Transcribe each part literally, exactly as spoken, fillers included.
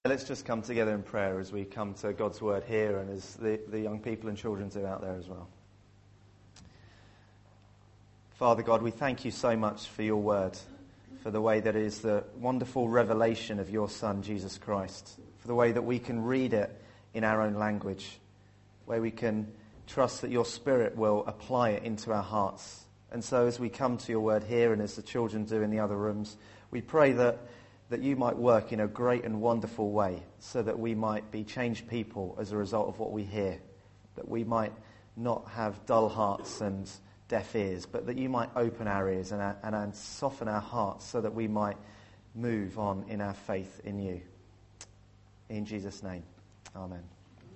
Let's just come together in prayer as we come to God's word here and as the, the young people and children do out there as well. Father God, we thank you so much for your word, for the way that it is the wonderful revelation of your Son, Jesus Christ, for the way that we can read it in our own language, where we can trust that your Spirit will apply it into our hearts. And so as we come to your word here and as the children do in the other rooms, we pray that that you might work in a great and wonderful way so that we might be changed people as a result of what we hear, that we might not have dull hearts and deaf ears, but that you might open our ears and, our, and, and soften our hearts so that we might move on in our faith in you. In Jesus' name, amen.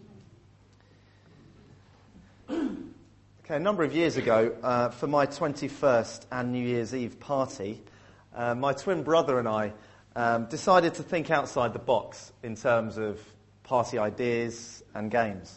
Okay, a number of years ago, uh, for my twenty-first and New Year's Eve party, uh, my twin brother and I Um, decided to think outside the box in terms of party ideas and games.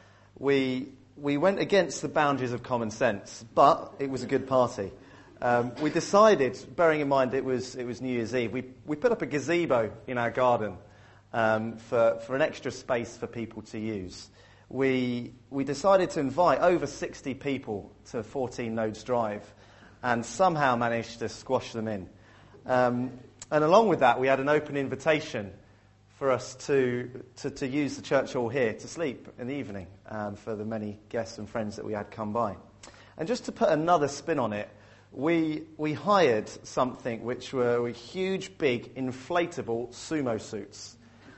We we went against the boundaries of common sense, but it was a good party. Um, we decided, bearing in mind it was it was New Year's Eve, we we put up a gazebo in our garden um, for for an extra space for people to use. We we decided to invite over sixty people to fourteen Nodes Drive, and somehow managed to squash them in. Um, And along with that, we had an open invitation for us to, to, to use the church hall here to sleep in the evening um, for the many guests and friends that we had come by. And just to put another spin on it, we we hired something which were huge, big, inflatable sumo suits.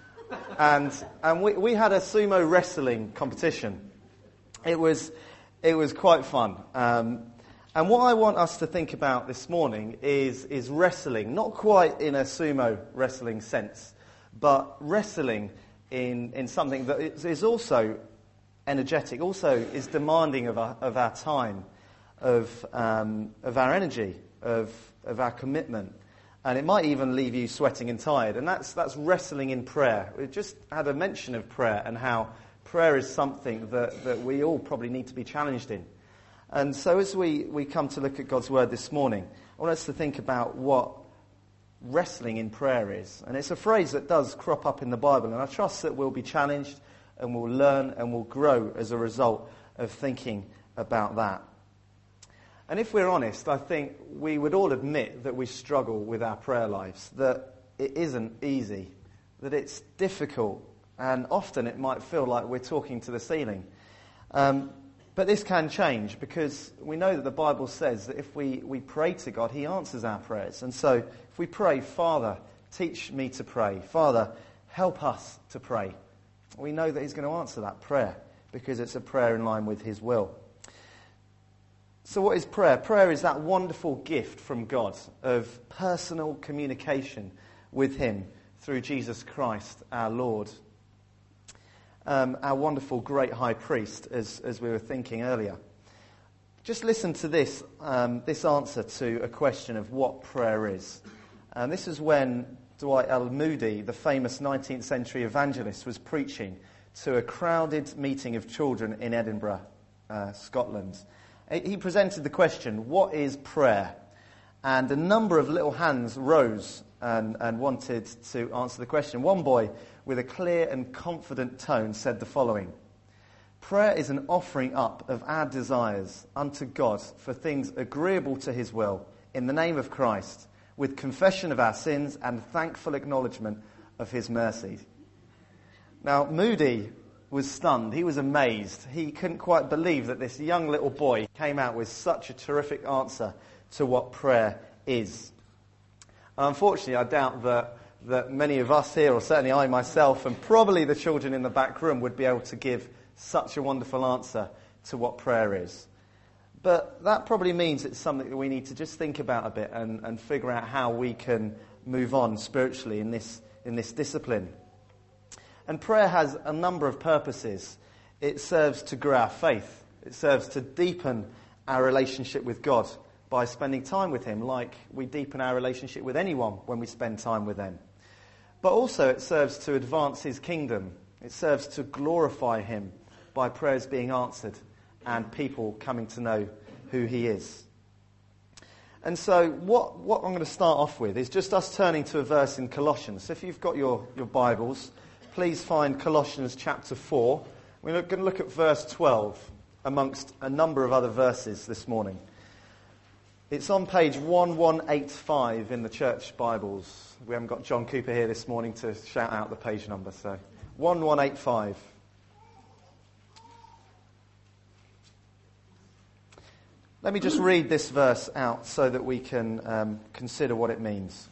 And and we, we had a sumo wrestling competition. It was it was quite fun. Um, And what I want us to think about this morning is, is wrestling, not quite in a sumo wrestling sense, but wrestling in, in something that is, is also energetic, also is demanding of our, of our time, of um, of our energy, of of our commitment. And it might even leave you sweating and tired. And that's that's wrestling in prayer. We just had a mention of prayer and how prayer is something that, that we all probably need to be challenged in. And so as we, we come to look at God's word this morning, I want us to think about what wrestling in prayer is. And it's a phrase that does crop up in the Bible, and I trust that we'll be challenged and we'll learn and we'll grow as a result of thinking about that. And if we're honest, I think we would all admit that we struggle with our prayer lives, that it isn't easy, that it's difficult, and often it might feel like we're talking to the ceiling. Um, But this can change because we know that the Bible says that if we, we pray to God, he answers our prayers. And so if we pray, Father, teach me to pray. Father, help us to pray. We know that he's going to answer that prayer because it's a prayer in line with his will. So what is prayer? Prayer is that wonderful gift from God of personal communication with him through Jesus Christ, our Lord. Um, our wonderful great high priest, as, as we were thinking earlier. Just listen to this, um, this answer to a question of what prayer is. And this is when Dwight L. Moody, the famous nineteenth century evangelist, was preaching to a crowded meeting of children in Edinburgh, uh, Scotland. He presented the question, what is prayer? And a number of little hands rose and, and wanted to answer the question. One boy, with a clear and confident tone, said the following: prayer is an offering up of our desires unto God for things agreeable to his will, in the name of Christ, with confession of our sins and thankful acknowledgement of his mercy. Now, Moody was stunned. He was amazed. He couldn't quite believe that this young little boy came out with such a terrific answer to what prayer is. Unfortunately, I doubt that that many of us here, or certainly I myself, and probably the children in the back room, would be able to give such a wonderful answer to what prayer is. But that probably means it's something that we need to just think about a bit and, and figure out how we can move on spiritually in this in this discipline. And prayer has a number of purposes. It serves to grow our faith. It serves to deepen our relationship with God by spending time with him, like we deepen our relationship with anyone when we spend time with them. But also it serves to advance his kingdom. It serves to glorify him by prayers being answered and people coming to know who he is. And so what, what I'm going to start off with is just us turning to a verse in Colossians. So if you've got your, your Bibles, please find Colossians chapter four. We're going to look at verse twelve amongst a number of other verses this morning. It's on page eleven eighty-five in the church Bibles. We haven't got John Cooper here this morning to shout out the page number, so eleven eighty-five. Let me just read this verse out so that we can um, consider what it means.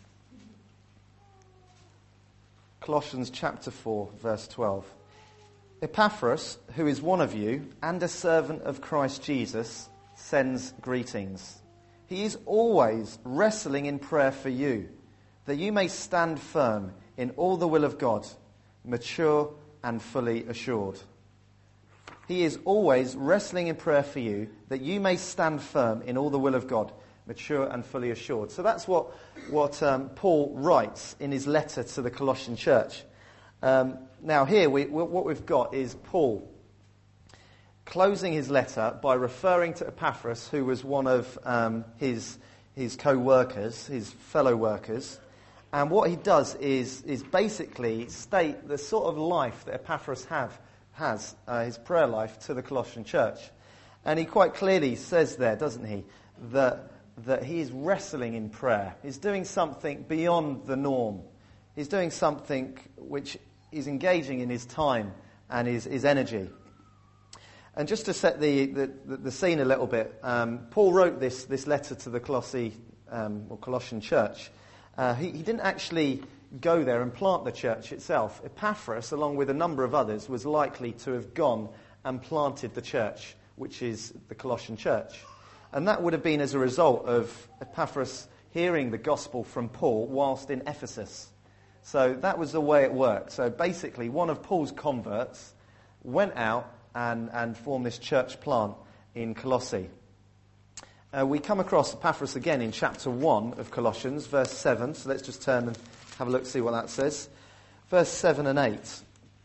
Colossians chapter four, verse twelve. Epaphras, who is one of you and a servant of Christ Jesus, sends greetings. He is always wrestling in prayer for you, that you may stand firm in all the will of God, mature and fully assured. He is always wrestling in prayer for you, that you may stand firm in all the will of God, mature and fully assured. So that's what, what um, Paul writes in his letter to the Colossian church. Um, now here, we, what we've got is Paul closing his letter by referring to Epaphras, who was one of um, his, his co-workers, his fellow workers. And what he does is, is basically state the sort of life that Epaphras have. has, uh, his prayer life to the Colossian church. And he quite clearly says there, doesn't he, that, that he is wrestling in prayer. He's doing something beyond the norm. He's doing something which is engaging in his time and his, his energy. And just to set the, the, the scene a little bit, um, Paul wrote this, this letter to the Colossi, um, or Colossian church. Uh, he, he didn't actually go there and plant the church itself. Epaphras, along with a number of others, was likely to have gone and planted the church, which is the Colossian church. And that would have been as a result of Epaphras hearing the gospel from Paul whilst in Ephesus. So that was the way it worked. So basically, one of Paul's converts went out and, and formed this church plant in Colossae. Uh, we come across Epaphras again in chapter one of Colossians, verse seven. So let's just turn and have a look, see what that says. Verse seven and eight.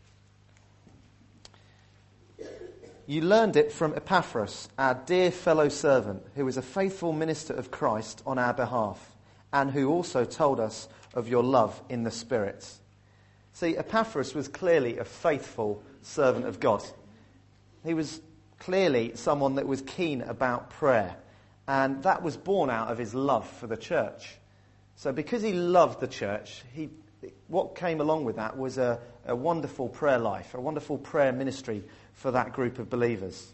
You learned it from Epaphras, our dear fellow servant, who is a faithful minister of Christ on our behalf, and who also told us of your love in the Spirit. See, Epaphras was clearly a faithful servant of God. He was clearly someone that was keen about prayer, and that was born out of his love for the church. So because he loved the church, he, what came along with that was a, a wonderful prayer life, a wonderful prayer ministry for that group of believers.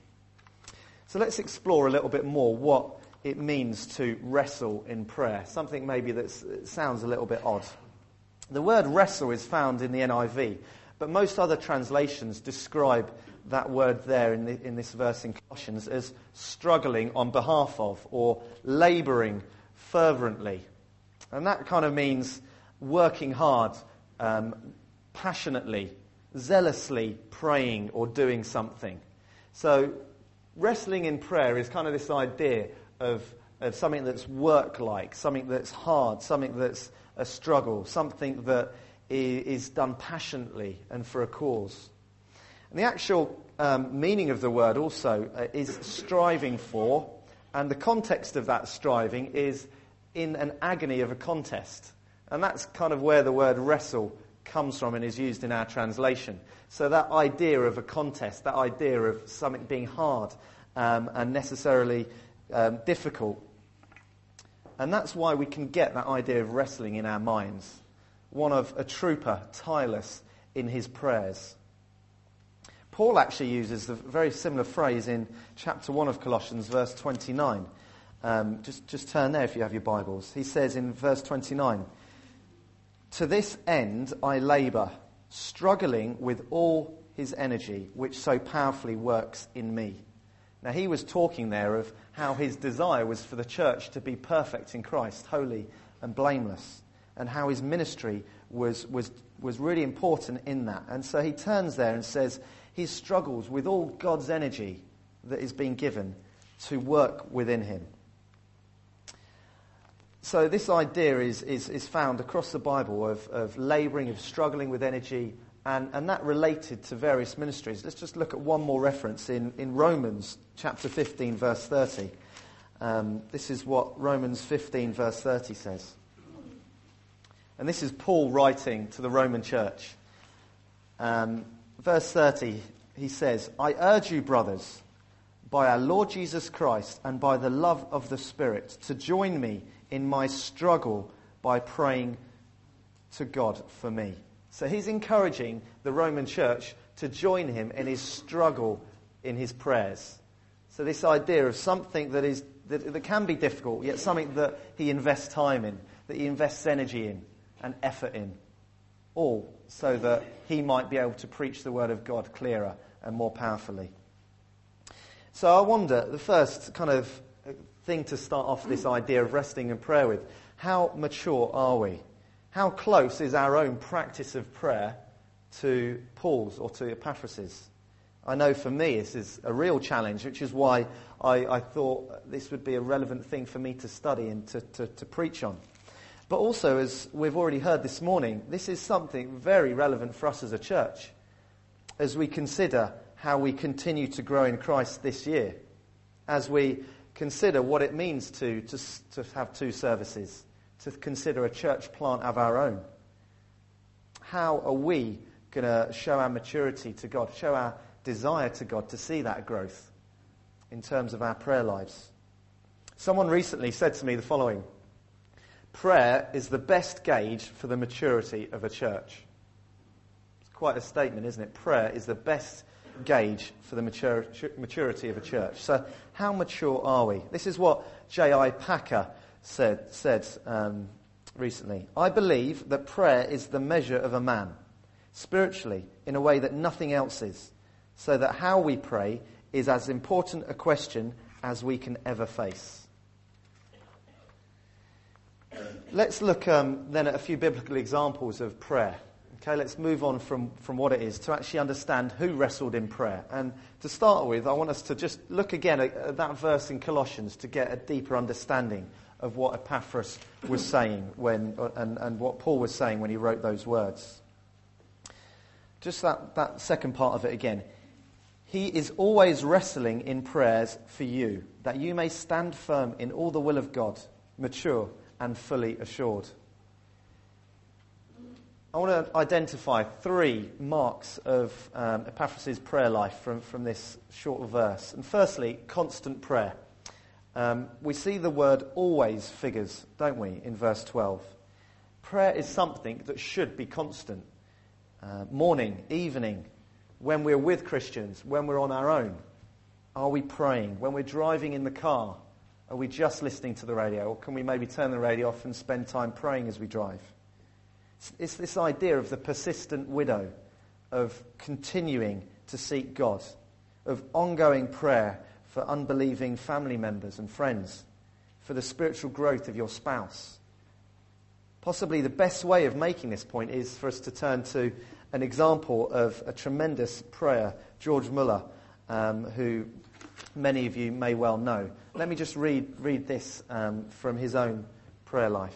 So let's explore a little bit more what it means to wrestle in prayer, something maybe that sounds a little bit odd. The word wrestle is found in the N I V, but most other translations describe that word there in, the, in this verse in Colossians as struggling on behalf of or labouring fervently. And that kind of means working hard, um, passionately, zealously praying or doing something. So wrestling in prayer is kind of this idea of, of something that's work-like, something that's hard, something that's a struggle, something that is done passionately and for a cause. And the actual um, meaning of the word also uh, is striving for, and the context of that striving is in an agony of a contest. And that's kind of where the word wrestle comes from and is used in our translation. So that idea of a contest, that idea of something being hard um, and necessarily um, difficult. And that's why we can get that idea of wrestling in our minds. One of a trooper, tireless in his prayers. Paul actually uses a very similar phrase in chapter one of Colossians, verse twenty-nine. Um, just, just turn there if you have your Bibles. He says in verse twenty-nine, "To this end I labour, struggling with all his energy, which so powerfully works in me." Now he was talking there of how his desire was for the church to be perfect in Christ, holy and blameless, and how his ministry was, was, was really important in that. And so he turns there and says he struggles with all God's energy that is being given to work within him. So this idea is, is, is found across the Bible of, of labouring, of struggling with energy, and, and that related to various ministries. Let's just look at one more reference in, in Romans chapter fifteen, verse thirty. Um, this is what Romans fifteen verse thirty says. And this is Paul writing to the Roman church. Um, verse thirty, he says, I urge you, brothers, by our Lord Jesus Christ and by the love of the Spirit, to join me in my struggle by praying to God for me. So he's encouraging the Roman church to join him in his struggle in his prayers. So this idea of something that is that, that can be difficult, yet something that he invests time in, that he invests energy in and effort in, all so that he might be able to preach the word of God clearer and more powerfully. So I wonder, the first kind of thing to start off this idea of resting in prayer with, how mature are we? How close is our own practice of prayer to Paul's or to Epaphras's? I know for me this is a real challenge, which is why I, I thought this would be a relevant thing for me to study and to, to, to preach on. But also, as we've already heard this morning, this is something very relevant for us as a church as we consider how we continue to grow in Christ this year, as we consider what it means to, to, to have two services, to consider a church plant of our own. How are we going to show our maturity to God, show our desire to God to see that growth in terms of our prayer lives? Someone recently said to me the following: prayer is the best gauge for the maturity of a church. It's quite a statement, isn't it? Prayer is the best gauge for the mature, maturity of a church. So how mature are we? This is what J I Packer said, said um, recently. I believe that prayer is the measure of a man, spiritually, in a way that nothing else is, so that how we pray is as important a question as we can ever face. Let's look um, then at a few biblical examples of prayer. Okay, let's move on from, from what it is to actually understand who wrestled in prayer. And to start with, I want us to just look again at, at that verse in Colossians to get a deeper understanding of what Epaphras was saying when, and, and what Paul was saying when he wrote those words. Just that, that second part of it again. He is always wrestling in prayers for you, that you may stand firm in all the will of God, mature and fully assured. I want to identify three marks of um, Epaphras' prayer life from, from this short verse. And firstly, constant prayer. Um, we see the word always figures, don't we, in verse twelve. Prayer is something that should be constant. Uh, morning, evening, when we're with Christians, when we're on our own. Are we praying? When we're driving in the car, are we just listening to the radio? Or can we maybe turn the radio off and spend time praying as we drive? It's, it's this idea of the persistent widow, of continuing to seek God, of ongoing prayer for unbelieving family members and friends, for the spiritual growth of your spouse. Possibly the best way of making this point is for us to turn to an example of a tremendous prayer, George Muller, um, who many of you may well know. Let me just read read this um, from his own prayer life.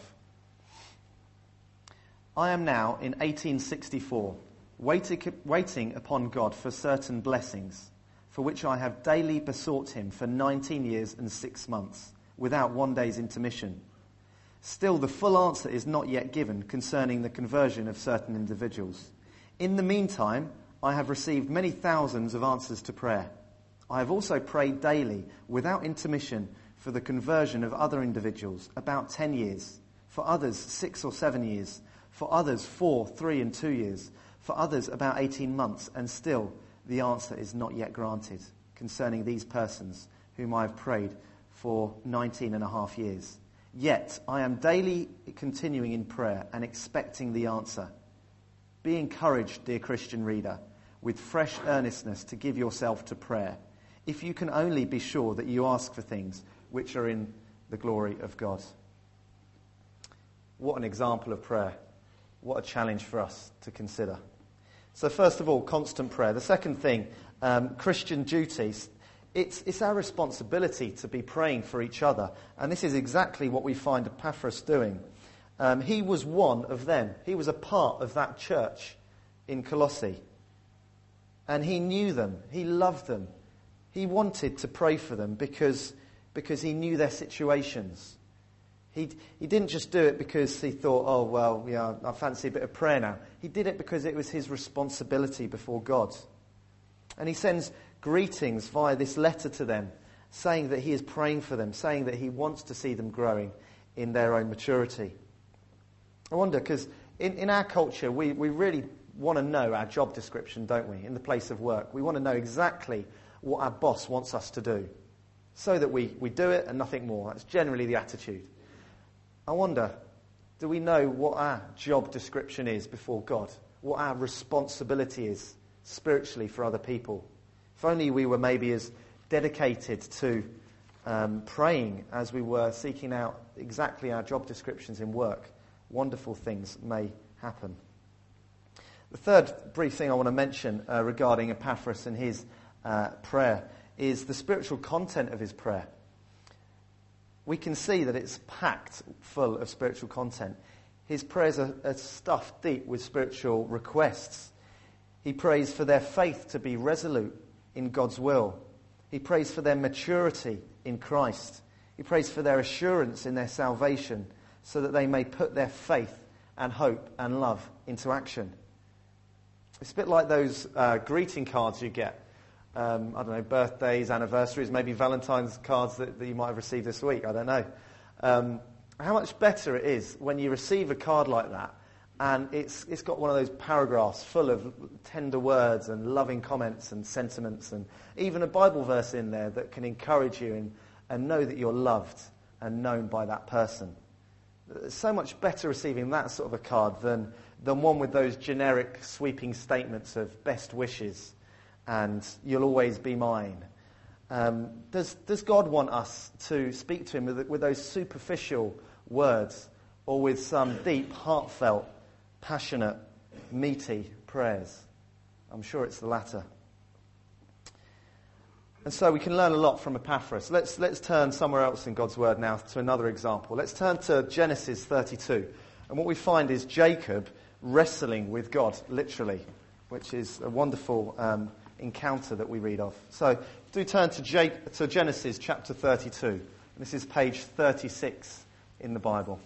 I am now in eighteen sixty-four, waiting, waiting upon God for certain blessings, for which I have daily besought him for nineteen years and six months, without one day's intermission. Still, the full answer is not yet given concerning the conversion of certain individuals. In the meantime, I have received many thousands of answers to prayer. I have also prayed daily, without intermission, for the conversion of other individuals, about ten years, for others six or seven years, for others four, three and two years, for others about eighteen months, and still the answer is not yet granted concerning these persons whom I have prayed for nineteen and a half years. Yet I am daily continuing in prayer and expecting the answer. Be encouraged, dear Christian reader, with fresh earnestness to give yourself to prayer, if you can only be sure that you ask for things which are in the glory of God. What an example of prayer. What a challenge for us to consider. So first of all, constant prayer. The second thing, um, Christian duties. It's, it's our responsibility to be praying for each other. And this is exactly what we find Epaphras doing. Um, he was one of them. He was a part of that church in Colossae. And he knew them. He loved them. He wanted to pray for them because, because he knew their situations. He he didn't just do it because he thought, oh, well, yeah, I fancy a bit of prayer now. He did it because it was his responsibility before God. And he sends greetings via this letter to them, saying that he is praying for them, saying that he wants to see them growing in their own maturity. I wonder, because in, in our culture, we, we really want to know our job description, don't we, in the place of work. We want to know exactly what our boss wants us to do, so that we, we do it and nothing more. That's generally the attitude. I wonder, do we know what our job description is before God? What our responsibility is spiritually for other people? If only we were maybe as dedicated to um, praying as we were seeking out exactly our job descriptions in work, wonderful things may happen. The third brief thing I want to mention uh, regarding Epaphras and his uh, prayer is the spiritual content of his prayer. We can see that it's packed full of spiritual content. His prayers are, are stuffed deep with spiritual requests. He prays for their faith to be resolute in God's will. He prays for their maturity in Christ. He prays for their assurance in their salvation so that they may put their faith and hope and love into action. It's a bit like those uh, greeting cards you get. Um, I don't know, birthdays, anniversaries, maybe Valentine's cards that, that you might have received this week. I don't know. Um, how much better it is when you receive a card like that and it's it's got one of those paragraphs full of tender words and loving comments and sentiments and even a Bible verse in there that can encourage you and, and know that you're loved and known by that person. It's so much better receiving that sort of a card than, than one with those generic sweeping statements of best wishes and you'll always be mine. Um, does, does God want us to speak to him with, with those superficial words or with some deep, heartfelt, passionate, meaty prayers? I'm sure it's the latter. And so we can learn a lot from Epaphras. Let's, let's turn somewhere else in God's word now to another example. Let's turn to Genesis thirty-two. And what we find is Jacob wrestling with God, literally, which is a wonderful um, encounter that we read of. So do turn to, J- to Genesis chapter thirty-two. This is page thirty-six in the Bible.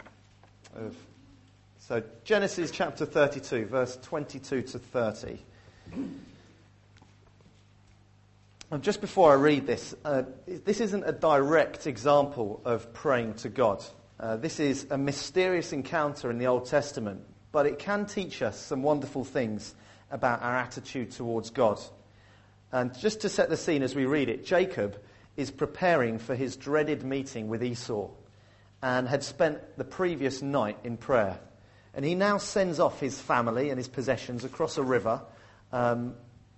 So Genesis chapter thirty-two, verse twenty-two to thirty. And just before I read this, uh, this isn't a direct example of praying to God. Uh, this is a mysterious encounter in the Old Testament, but it can teach us some wonderful things about our attitude towards God. And just to set the scene as we read it, Jacob is preparing for his dreaded meeting with Esau and had spent the previous night in prayer. And he now sends off his family and his possessions across a river um,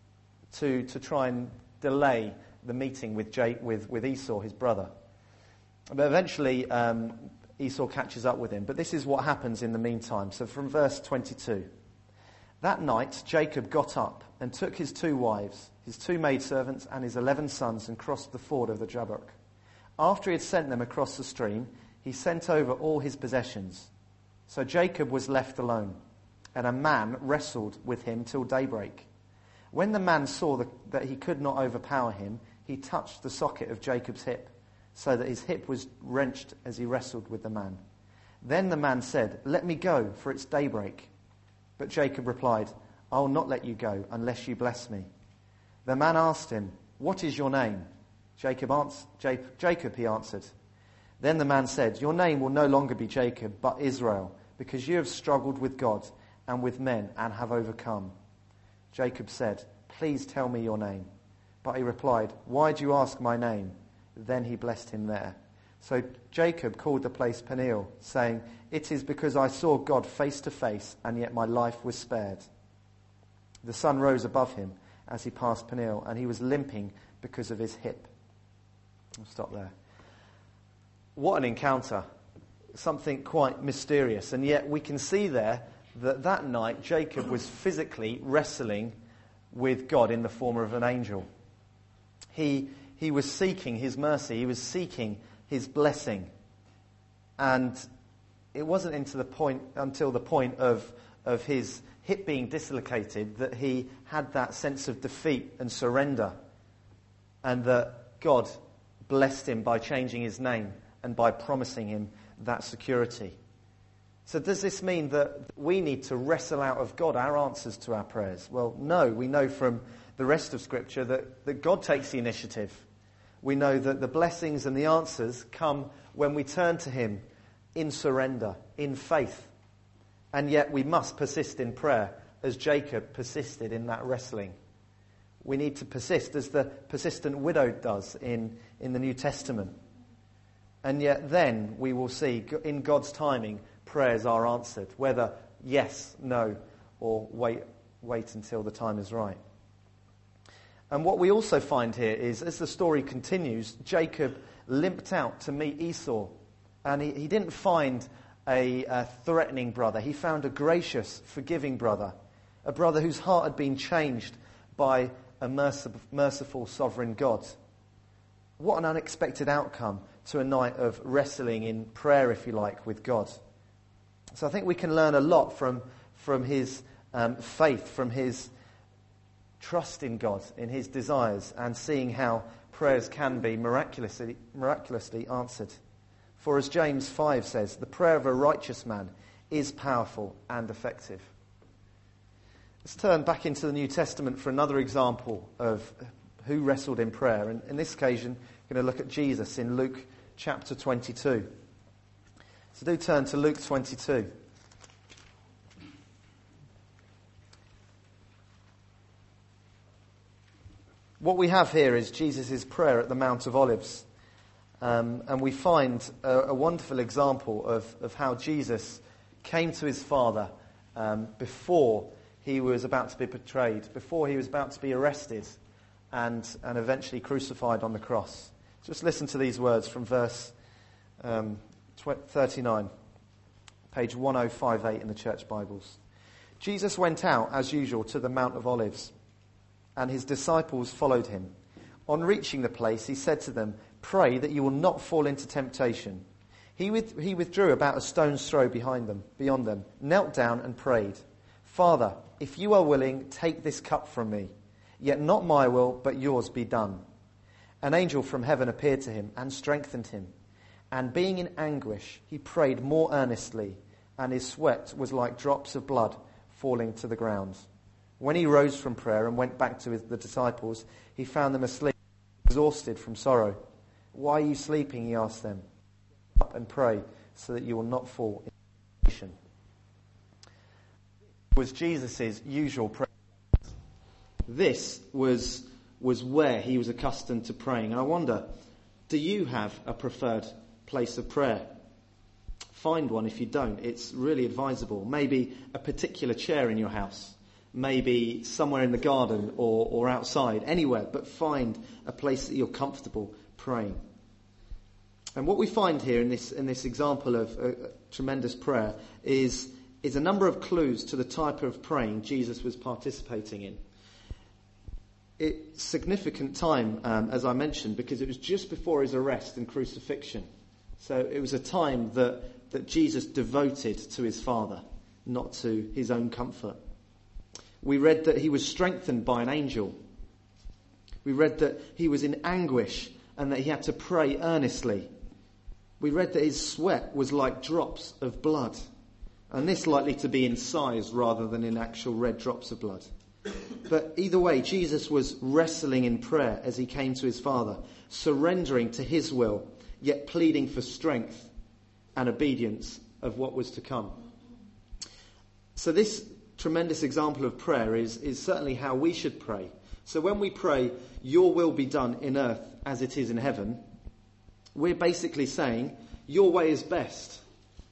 to, to try and delay the meeting with, J- with, with Esau, his brother. But eventually um, Esau catches up with him. But this is what happens in the meantime. So from verse twenty-two. That night Jacob got up and took his two wives, his two maidservants and his eleven sons and crossed the ford of the Jabbok. After he had sent them across the stream, he sent over all his possessions. So Jacob was left alone, and a man wrestled with him till daybreak. When the man saw the, that he could not overpower him, he touched the socket of Jacob's hip, so that his hip was wrenched as he wrestled with the man. Then the man said, "Let me go, for it's daybreak." But Jacob replied, "I will not let you go unless you bless me." The man asked him, "What is your name?" Jacob, ans- J- Jacob, he answered. Then the man said, "Your name will no longer be Jacob, but Israel, because you have struggled with God and with men and have overcome." Jacob said, "Please tell me your name." But he replied, "Why do you ask my name?" Then he blessed him there. So Jacob called the place Peniel, saying, "It is because I saw God face to face, and yet my life was spared." The sun rose above him as he passed Peniel, and he was limping because of his hip. I'll stop there. What an encounter. Something quite mysterious. And yet we can see there that that night Jacob was physically wrestling with God in the form of an angel. He, he was seeking his mercy. He was seeking his blessing. And it wasn't into the point, until the point of, of his hip being dislocated that he had that sense of defeat and surrender. And that God blessed him by changing his name and by promising him that security. So does this mean that we need to wrestle out of God our answers to our prayers? Well, no. We know from the rest of Scripture that, that God takes the initiative. We know that the blessings and the answers come when we turn to him in surrender, in faith. And yet we must persist in prayer as Jacob persisted in that wrestling. We need to persist as the persistent widow does in, in the New Testament. And yet then we will see in God's timing prayers are answered, whether yes, no, or wait, wait until the time is right. And what we also find here is, as the story continues, Jacob limped out to meet Esau. And he, he didn't find a, a threatening brother. He found a gracious, forgiving brother. A brother whose heart had been changed by a merciful, merciful sovereign God. What an unexpected outcome to a night of wrestling in prayer, if you like, with God. So I think we can learn a lot from, from his um, faith, from his trust in God, in his desires, and seeing how prayers can be miraculously, miraculously answered. For as James five says, the prayer of a righteous man is powerful and effective. Let's turn back into the New Testament for another example of who wrestled in prayer. And in this occasion, we're going to look at Jesus in Luke chapter twenty-two. So do turn to Luke twenty-two. What we have here is Jesus' prayer at the Mount of Olives. Um, and we find a, a wonderful example of, of how Jesus came to his Father um, before he was about to be betrayed, before he was about to be arrested and, and eventually crucified on the cross. Just listen to these words from verse um, thirty-nine, page one oh five eight in the Church Bibles. Jesus went out, as usual, to the Mount of Olives, and his disciples followed him. On reaching the place, he said to them, "Pray that you will not fall into temptation." He, with, he withdrew about a stone's throw behind them, beyond them, knelt down and prayed, "Father, if you are willing, take this cup from me. Yet not my will, but yours be done." An angel from heaven appeared to him and strengthened him. And being in anguish, he prayed more earnestly, and his sweat was like drops of blood falling to the ground. When he rose from prayer and went back to his, the disciples, he found them asleep, exhausted from sorrow. "Why are you sleeping?" he asked them. "Get up and pray, so that you will not fall into temptation." Was Jesus' usual prayer. This was, was where he was accustomed to praying. And I wonder, do you have a preferred place of prayer? Find one if you don't. It's really advisable. Maybe a particular chair in your house. Maybe somewhere in the garden or, or outside, anywhere, but find a place that you're comfortable praying. And what we find here in this in this example of a, a tremendous prayer is, is a number of clues to the type of praying Jesus was participating in. It's significant time, um, as I mentioned, because it was just before his arrest and crucifixion. So it was a time that, that Jesus devoted to his Father, not to his own comfort. We read that he was strengthened by an angel. We read that he was in anguish and that he had to pray earnestly. We read that his sweat was like drops of blood. And this likely to be in size rather than in actual red drops of blood. But either way, Jesus was wrestling in prayer as he came to his Father, surrendering to his will, yet pleading for strength and obedience of what was to come. So this tremendous example of prayer is, is certainly how we should pray. So when we pray, "Your will be done in earth as it is in heaven," we're basically saying, your way is best.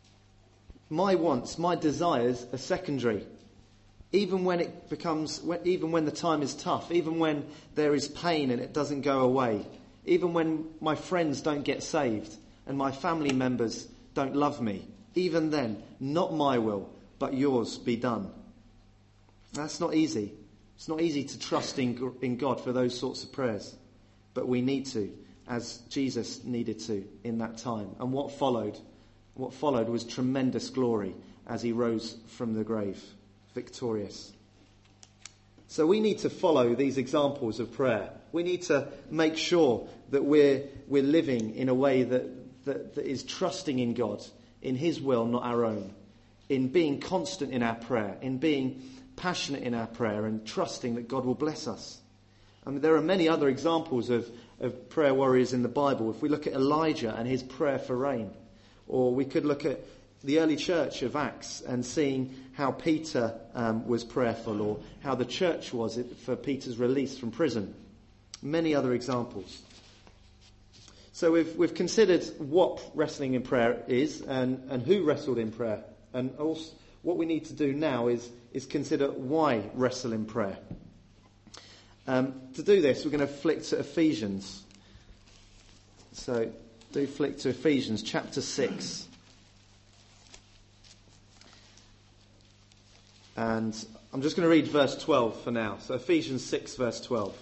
My wants, my desires are secondary. Even when it becomes, even when the time is tough, even when there is pain and it doesn't go away, even when my friends don't get saved and my family members don't love me, even then, not my will, but yours be done. That's not easy. It's not easy to trust in, in God for those sorts of prayers. But we need to, as Jesus needed to in that time. And what followed, what followed was tremendous glory as he rose from the grave, victorious. So we need to follow these examples of prayer. We need to make sure that we're we're living in a way that, that, that is trusting in God, in his will, not our own, in being constant in our prayer, in being passionate in our prayer and trusting that God will bless us. I mean, there are many other examples of, of prayer warriors in the Bible. If we look at Elijah and his prayer for rain, or we could look at the early church of Acts and seeing how Peter um, was prayerful, or how the church was for Peter's release from prison. Many other examples. So we've we've considered what wrestling in prayer is and, and who wrestled in prayer. And also what we need to do now is, is consider why wrestle in prayer. Um, to do this, we're going to flick to Ephesians. So do flick to Ephesians chapter six. And I'm just going to read verse twelve for now. So Ephesians six verse twelve.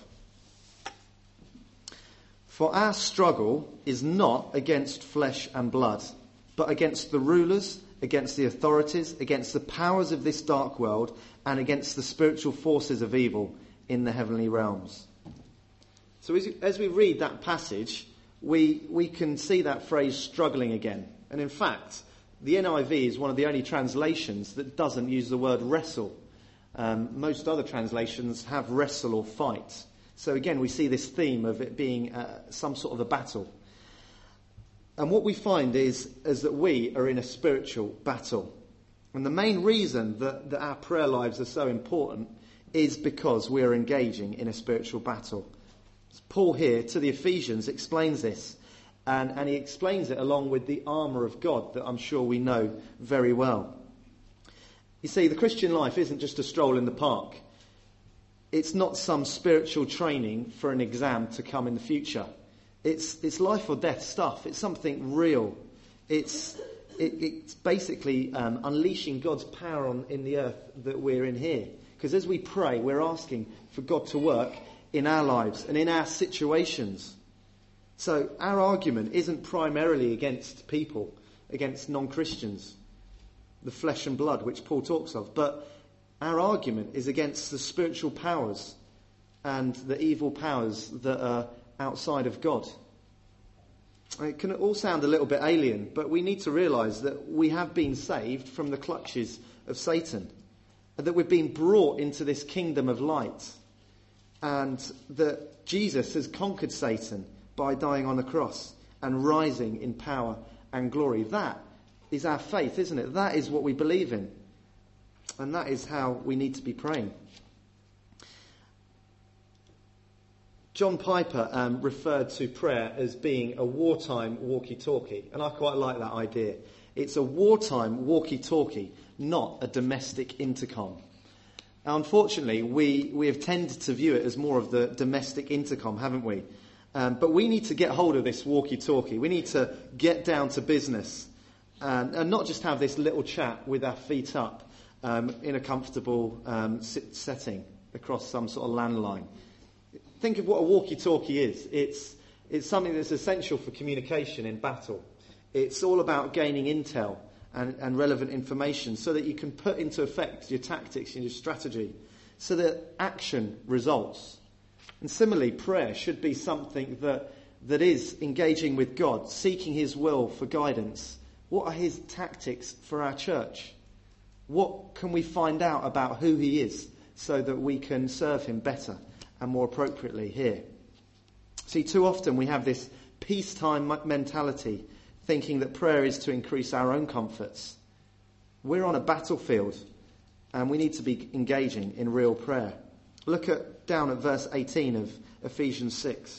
For our struggle is not against flesh and blood, but against the rulers, against the authorities, against the powers of this dark world, and against the spiritual forces of evil in the heavenly realms. So as, as we read that passage, we, we can see that phrase struggling again. And in fact, the N I V is one of the only translations that doesn't use the word wrestle. Um, most other translations have wrestle or fight. So again, we see this theme of it being uh, some sort of a battle. And what we find is, is that we are in a spiritual battle. And the main reason that, that our prayer lives are so important is because we are engaging in a spiritual battle. Paul here to the Ephesians explains this. And, and he explains it along with the armour of God that I'm sure we know very well. You see, the Christian life isn't just a stroll in the park. It's not some spiritual training for an exam to come in the future. It's it's life or death stuff. It's something real. It's it, it's basically um, unleashing God's power on in the earth that we're in here. Because as we pray, we're asking for God to work in our lives and in our situations. So our argument isn't primarily against people, against non-Christians, the flesh and blood, which Paul talks of, but our argument is against the spiritual powers and the evil powers that are outside of God. It can all sound a little bit alien, but we need to realise that we have been saved from the clutches of Satan, and that we've been brought into this kingdom of light, and that Jesus has conquered Satan by dying on the cross and rising in power and glory. That is our faith, isn't it? That is what we believe in. And that is how we need to be praying. John Piper um, referred to prayer as being a wartime walkie-talkie. And I quite like that idea. It's a wartime walkie-talkie, not a domestic intercom. Now, unfortunately, we, we have tended to view it as more of the domestic intercom, haven't we? Um, but we need to get hold of this walkie-talkie. We need to get down to business and, and not just have this little chat with our feet up um, in a comfortable um, sit- setting across some sort of landline. Think of what a walkie-talkie is. It's, it's something that's essential for communication in battle. It's all about gaining intel and, and relevant information so that you can put into effect your tactics and your strategy so that action results. And similarly, prayer should be something that that is engaging with God, seeking his will for guidance. What are his tactics for our church? What can we find out about who he is so that we can serve him better and more appropriately here? See, too often we have this peacetime mentality, thinking that prayer is to increase our own comforts. We're on a battlefield and we need to be engaging in real prayer. Look at down at verse eighteen of Ephesians six.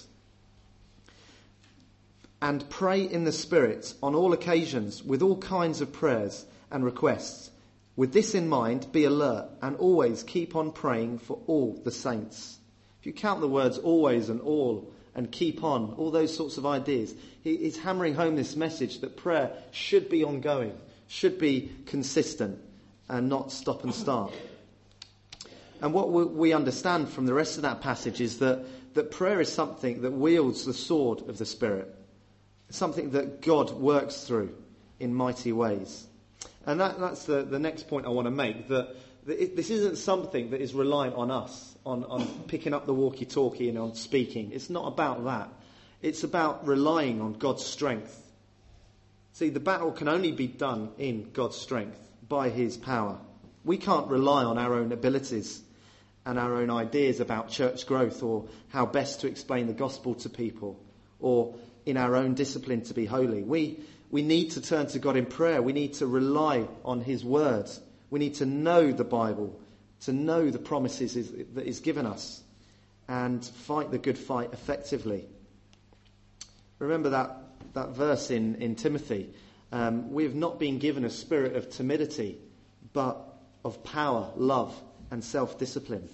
And pray in the Spirit on all occasions with all kinds of prayers and requests. With this in mind, be alert and always keep on praying for all the saints. If you count the words always and all and keep on, all those sorts of ideas, he, he's hammering home this message that prayer should be ongoing, should be consistent and not stop and start. And what we understand from the rest of that passage is that, that prayer is something that wields the sword of the Spirit. It's something that God works through in mighty ways. And that, that's the, the next point I want to make, that, This isn't something that is reliant on us, on, on picking up the walkie-talkie and on speaking. It's not about that. It's about relying on God's strength. See, the battle can only be done in God's strength, by his power. We can't rely on our own abilities and our own ideas about church growth or how best to explain the gospel to people or in our own discipline to be holy. We, we need to turn to God in prayer. We need to rely on his word. We need to know the Bible, to know the promises is, that is given us and fight the good fight effectively. Remember that, that verse in, in Timothy. Um, we have not been given a spirit of timidity, but of power, love, and self-discipline.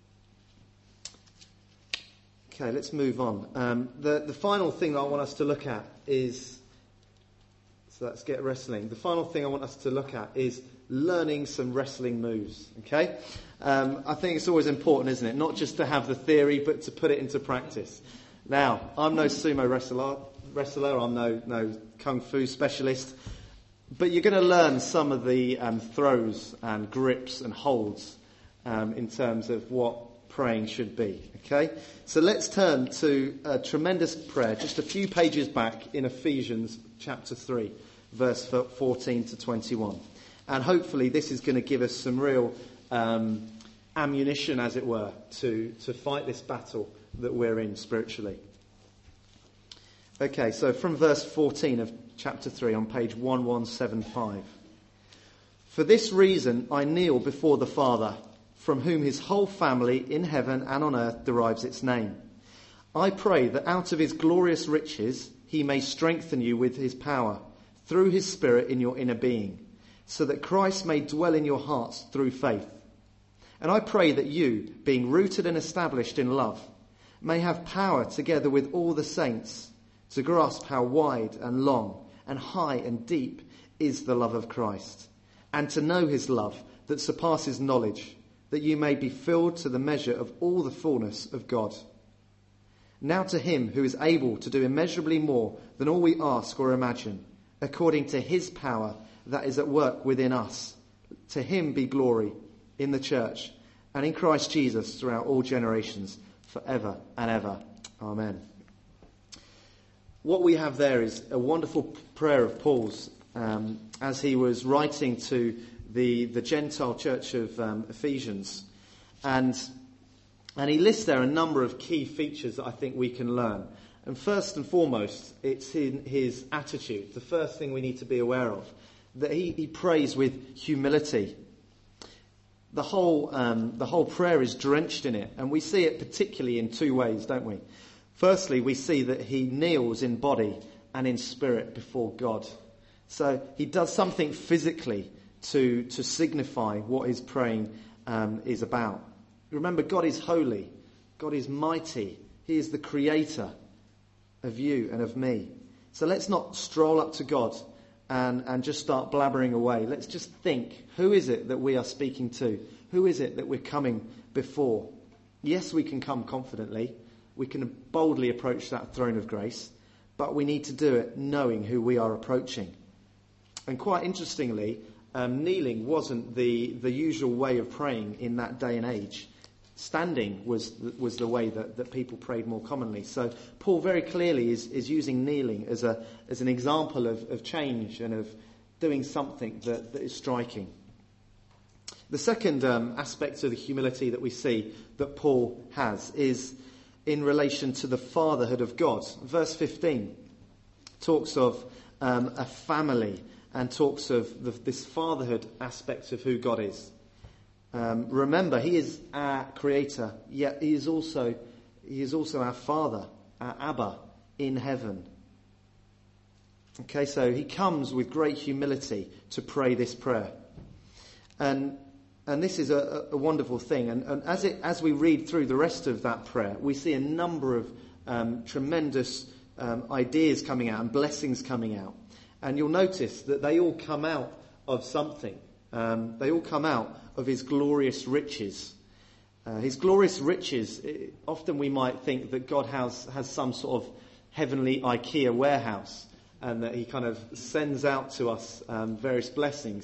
Okay, let's move on. Um, the, the final thing I want us to look at is, so let's get wrestling. The final thing I want us to look at is learning some wrestling moves. Okay? Um, I think it's always important, isn't it? Not just to have the theory, but to put it into practice. Now, I'm no sumo wrestler. Wrestler, I'm no no kung fu specialist, but you're going to learn some of the um, throws and grips and holds um, in terms of what praying should be. Okay, so let's turn to a tremendous prayer, just a few pages back in Ephesians chapter three, verse fourteen to twenty-one, and hopefully this is going to give us some real um, ammunition, as it were, to to fight this battle that we're in spiritually. Okay, so from verse fourteen of chapter three on page eleven seventy-five. For this reason I kneel before the Father, from whom his whole family in heaven and on earth derives its name. I pray that out of his glorious riches he may strengthen you with his power, through his Spirit in your inner being, so that Christ may dwell in your hearts through faith. And I pray that you, being rooted and established in love, may have power together with all the saints to grasp how wide and long and high and deep is the love of Christ, and to know his love that surpasses knowledge, that you may be filled to the measure of all the fullness of God. Now to him who is able to do immeasurably more than all we ask or imagine, according to his power that is at work within us, to him be glory in the church and in Christ Jesus throughout all generations, forever and ever. Amen. What we have there is a wonderful prayer of Paul's um, as he was writing to the, the Gentile church of um, Ephesians. And, and he lists there a number of key features that I think we can learn. And first and foremost, it's in his attitude. The first thing we need to be aware of, that he, he prays with humility. The whole, um, the whole prayer is drenched in it. And we see it particularly in two ways, don't we? Firstly, we see that he kneels in body and in spirit before God. So he does something physically to, to signify what his praying um, is about. Remember, God is holy. God is mighty. He is the creator of you and of me. So let's not stroll up to God and, and just start blabbering away. Let's just think, who is it that we are speaking to? Who is it that we're coming before? Yes, we can come confidently. We can boldly approach that throne of grace, but we need to do it knowing who we are approaching. And quite interestingly, um, kneeling wasn't the, the usual way of praying in that day and age. Standing was was the way that, that people prayed more commonly. So Paul very clearly is, is using kneeling as a as an example of, of change and of doing something that, that is striking. The second um, aspect of the humility that we see that Paul has is in relation to the fatherhood of God. Verse fifteen talks of um, a family and talks of the, this fatherhood aspect of who God is. Um, remember, he is our creator, yet he is also he is also our father, our Abba in heaven. Okay, so he comes with great humility to pray this prayer. And And this is a, a wonderful thing. And, and as it, as we read through the rest of that prayer, we see a number of um, tremendous um, ideas coming out and blessings coming out. And you'll notice that they all come out of something. Um, they all come out of his glorious riches. Uh, his glorious riches, it, often we might think that God has, has some sort of heavenly IKEA warehouse and that he kind of sends out to us um, various blessings.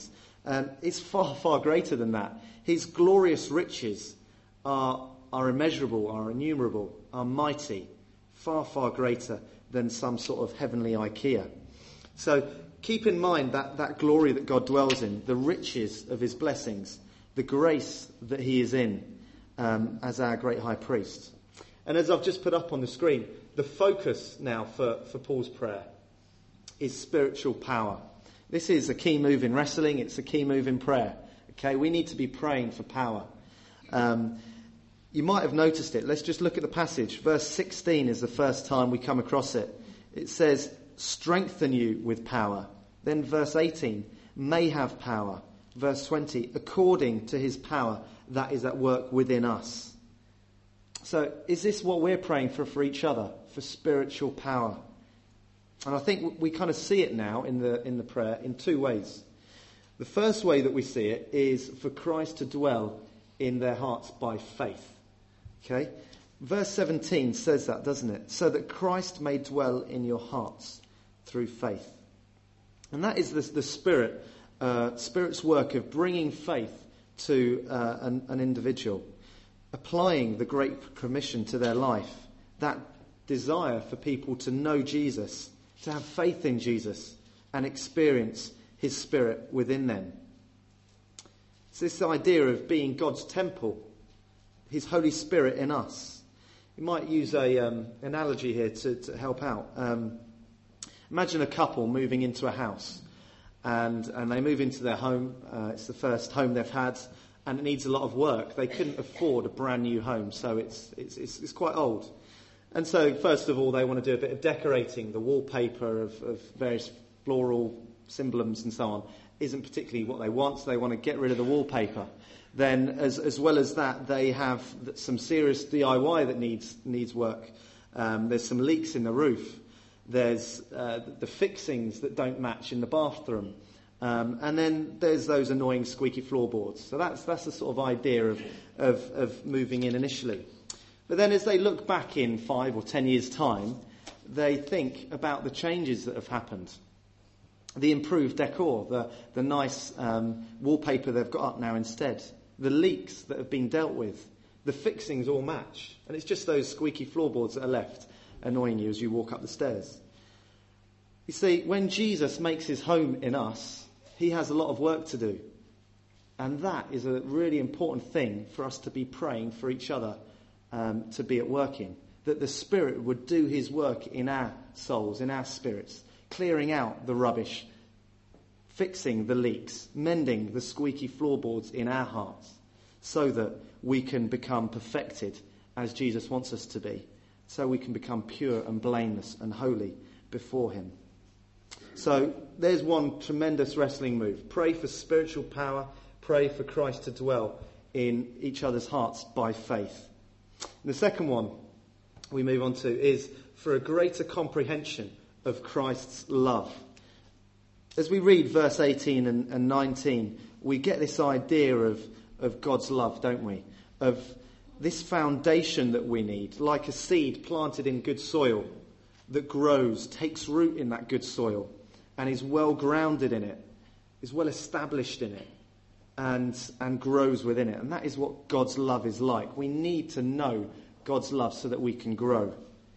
Um, it's far, far greater than that. His glorious riches are, are immeasurable, are innumerable, are mighty, far, far greater than some sort of heavenly IKEA. So keep in mind that, that glory that God dwells in, the riches of his blessings, the grace that he is in um, as our great high priest. And as I've just put up on the screen, the focus now for, for Paul's prayer is spiritual power. This is a key move in wrestling. It's a key move in prayer. Okay, we need to be praying for power. Um, you might have noticed it. Let's just look at the passage. Verse sixteen is the first time we come across it. It says, strengthen you with power. Then verse eighteen, may have power. Verse twenty, according to his power that is at work within us. So is this what we're praying for for each other? For spiritual power? And I think we kind of see it now in the in the prayer in two ways. The first way that we see it is for Christ to dwell in their hearts by faith. Okay? Verse seventeen says that, doesn't it? So that Christ may dwell in your hearts through faith. And that is the, the Spirit, uh, Spirit's work of bringing faith to uh, an, an individual, applying the Great Commission to their life, that desire for people to know Jesus, to have faith in Jesus and experience his Spirit within them. It's this idea of being God's temple, his Holy Spirit in us. You might use a um, analogy here to, to help out. Um, imagine a couple moving into a house, and, and they move into their home. Uh, it's the first home they've had, and it needs a lot of work. They couldn't afford a brand new home, so it's it's it's, it's quite old. And so, first of all, they want to do a bit of decorating. The wallpaper of, of various floral symbols and so on isn't particularly what they want, so they want to get rid of the wallpaper. Then, as as well as that, they have some serious D I Y that needs needs work. Um, there's some leaks in the roof. There's uh, the fixings that don't match in the bathroom. Um, and then there's those annoying squeaky floorboards. So that's that's the sort of idea of, of, of moving in initially. But then as they look back in five or ten years' time, they think about the changes that have happened. The improved decor, the, the nice um, wallpaper they've got up now instead, the leaks that have been dealt with, the fixings all match. And it's just those squeaky floorboards that are left annoying you as you walk up the stairs. You see, when Jesus makes his home in us, he has a lot of work to do. And that is a really important thing for us to be praying for each other um, to be at work in. That the Spirit would do his work in our souls, in our spirits, clearing out the rubbish, fixing the leaks, mending the squeaky floorboards in our hearts, so that we can become perfected as Jesus wants us to be, so we can become pure and blameless and holy before him. So there's one tremendous wrestling move. Pray for spiritual power. Pray for Christ to dwell in each other's hearts by faith. And the second one we move on to is for a greater comprehension of Christ's love. As we read verse eighteen and, and nineteen, we get this idea of, of God's love, don't we? Of this foundation that we need, like a seed planted in good soil that grows, takes root in that good soil, and is well grounded in it, is well established in it, and and grows within it. And that is what God's love is like. We need to know God's love so that we can grow.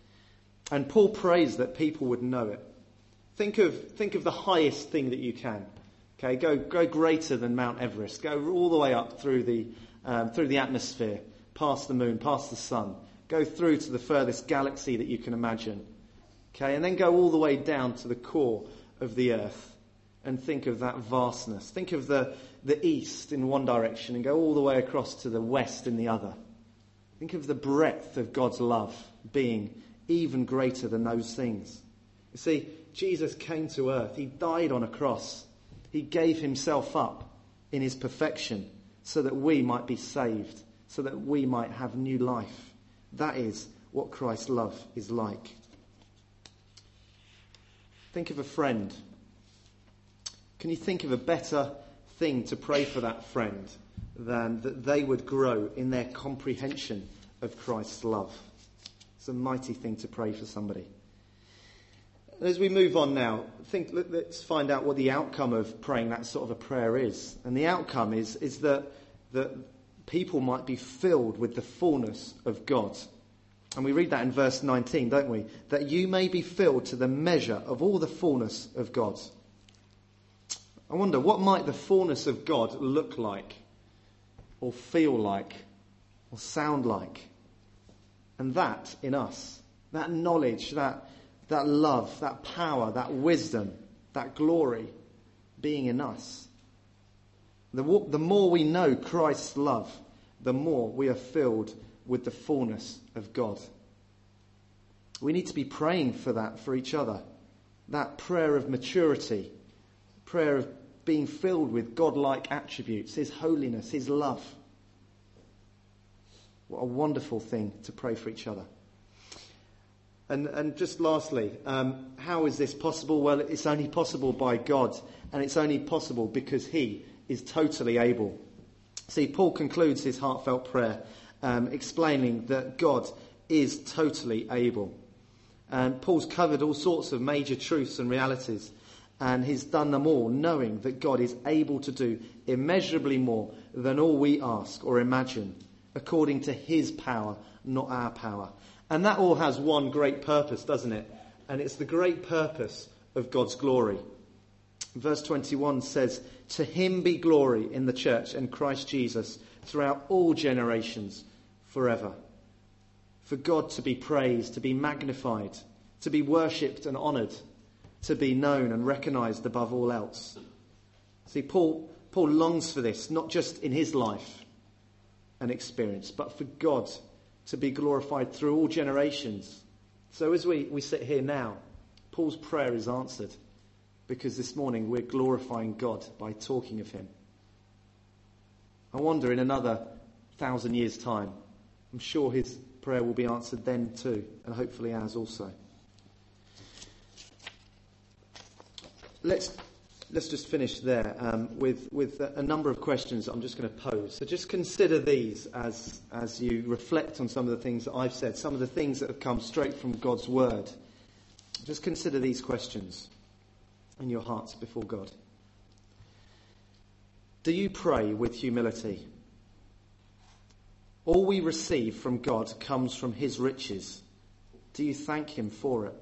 And Paul prays that people would know it. Think of think of the highest thing that you can. Okay, go go greater than Mount Everest. Go all the way up through the um, through the atmosphere, past the moon, past the sun. Go through to the furthest galaxy that you can imagine. Okay, and then go all the way down to the core of the earth and think of that vastness. Think of the, the east in one direction and go all the way across to the west in the other. Think of the breadth of God's love being even greater than those things. You see, Jesus came to earth. He died on a cross. He gave himself up in his perfection so that we might be saved, so that we might have new life. That is what Christ's love is like. Think of a friend. Can you think of a better thing to pray for that friend than that they would grow in their comprehension of Christ's love? It's a mighty thing to pray for somebody. As we move on now, think, let's find out what the outcome of praying that sort of a prayer is. And the outcome is, is that, that people might be filled with the fullness of God. And we read that in verse nineteen, don't we? That you may be filled to the measure of all the fullness of God. I wonder, what might the fullness of God look like, or feel like, or sound like? And that in us, that knowledge, that, that love, that power, that wisdom, that glory being in us. The, the more we know Christ's love, the more we are filled with the fullness of God. We need to be praying for that for each other. That prayer of maturity, prayer of being filled with God-like attributes, His holiness, His love. What a wonderful thing to pray for each other. And, and just lastly, um, how is this possible? Well, it's only possible by God, and it's only possible because He is totally able. See, Paul concludes his heartfelt prayer um, explaining that God is totally able. And Paul's covered all sorts of major truths and realities, and he's done them all knowing that God is able to do immeasurably more than all we ask or imagine, according to His power, not our power. And that all has one great purpose, doesn't it? And it's the great purpose of God's glory. Verse twenty-one says, "To Him be glory in the church and Christ Jesus throughout all generations, forever." For God to be praised, to be magnified, to be worshipped and honoured, to be known and recognised above all else. See, Paul, Paul longs for this, not just in his life and experience, but for God to be glorified through all generations. So as we, we sit here now, Paul's prayer is answered because this morning we're glorifying God by talking of Him. I wonder in another thousand years' time, I'm sure his prayer will be answered then too, and hopefully ours also. Let's let's just finish there um, with with a number of questions that I'm just going to pose. So just consider these as as you reflect on some of the things that I've said, some of the things that have come straight from God's Word. Just consider these questions in your hearts before God. Do you pray with humility? All we receive from God comes from His riches. Do you thank Him for it?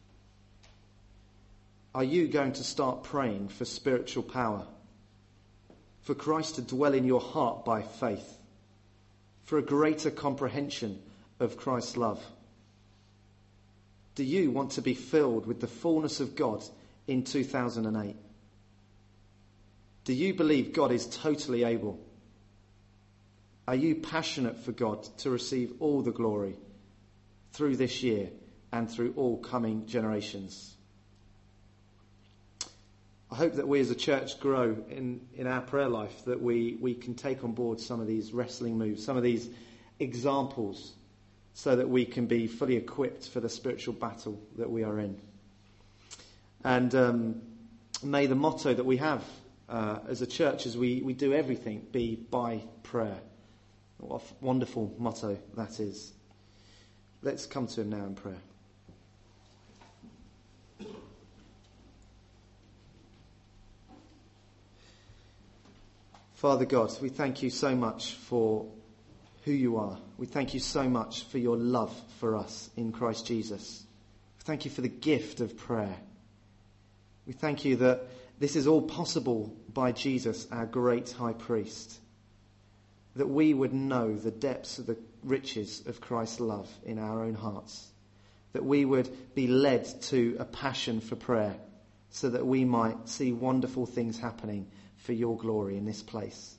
Are you going to start praying for spiritual power? For Christ to dwell in your heart by faith? For a greater comprehension of Christ's love? Do you want to be filled with the fullness of God in two thousand eight? Do you believe God is totally able? Are you passionate for God to receive all the glory through this year and through all coming generations? I hope that we as a church grow in, in our prayer life, that we, we can take on board some of these wrestling moves, some of these examples, so that we can be fully equipped for the spiritual battle that we are in. And um, may the motto that we have uh, as a church as we, we do everything be by prayer. What a wonderful motto that is. Let's come to Him now in prayer. Father God, we thank You so much for who You are. We thank You so much for Your love for us in Christ Jesus. We thank You for the gift of prayer. We thank You that this is all possible by Jesus, our great high priest. That we would know the depths of the riches of Christ's love in our own hearts. That we would be led to a passion for prayer so that we might see wonderful things happening for Your glory in this place.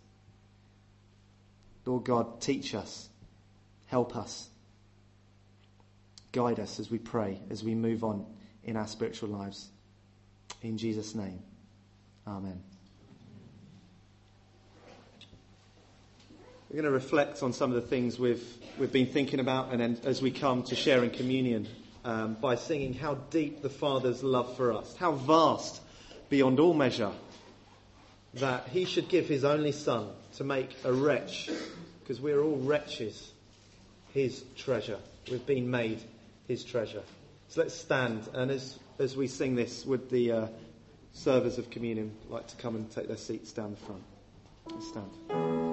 Lord God, teach us, help us, guide us as we pray, as we move on in our spiritual lives. In Jesus' name, amen. We're going to reflect on some of the things we've we've been thinking about, and then as we come to sharing communion, um, by singing how deep the Father's love for us, how vast beyond all measure, that He should give His only Son to make a wretch, because we're all wretches, His treasure. We've been made His treasure. So let's stand, and as as we sing this, would the uh, servers of communion like to come and take their seats down the front? Let's stand.